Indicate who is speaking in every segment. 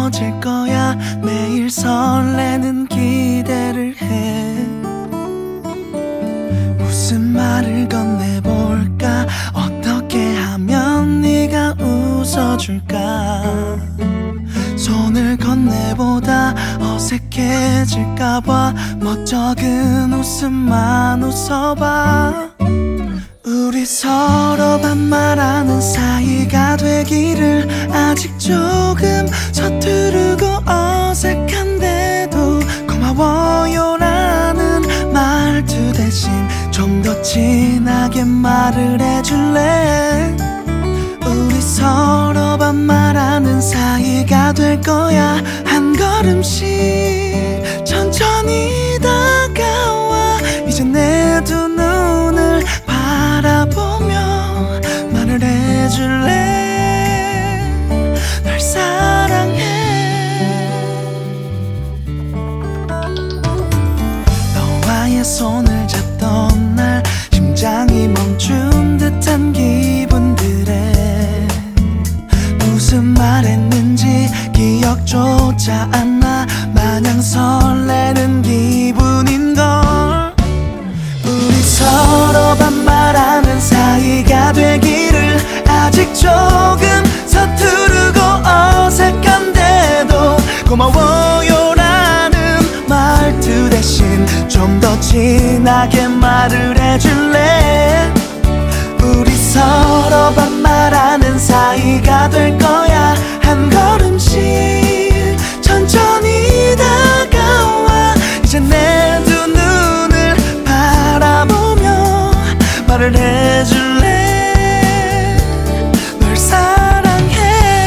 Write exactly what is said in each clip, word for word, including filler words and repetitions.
Speaker 1: 이루어질 거야. 매일 설레는 기대를 해. 무슨 말을 건네볼까? 어떻게 하면 네가 웃어줄까? 손을 건네보다 어색해질까봐 멋쩍은 웃음만 웃어봐. 우리 서로 반말하는 사이가 되기를. 아직 조금 서투르고 어색한데도 고마워요라는 말투 대신 좀 더 진하게 말을 해줄래? 우리 서로 반말하는 사이가 될 거야. 한 걸음씩 천천히 다가와. 이제 내 두 눈을 바라보며 말을 해줄래? 널 사랑해. 너와의 손을 잡던 날 심장이 멈춘 듯한 기분들에 무슨 말했는지 기억조차 안 나. 마냥 설레는 기분인걸. 우리 서로 반말하는 사이가 되기를. 아직 조금 서투르고 어색한데도 고마워요라는 말투 대신 좀 더 진하게 말을 해줄래? 우리 서로 반말하는 사이가 될 거야. 한 걸음씩 천천히 다가와. 이제 내 두 눈을 바라보며 말을 해줄래? 널 사랑해.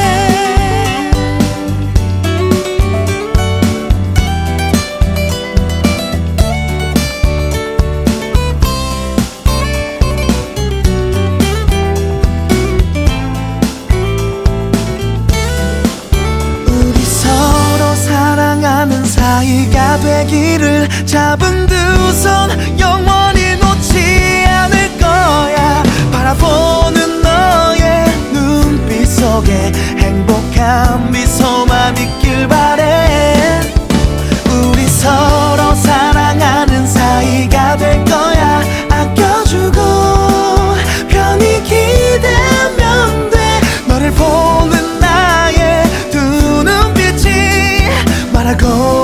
Speaker 1: 우리 서로 사랑하는 사이가 되기를. 잡은 두 손 영원히 놓지 않을 거야. 바라보는 너의 눈빛 속에 행복한 미소만 있길 바래. 우리 서로 사랑하는 사이가 될 거야. 아껴주고 편히 기대면 돼. 너를 보는 나의 두 눈빛이 말하고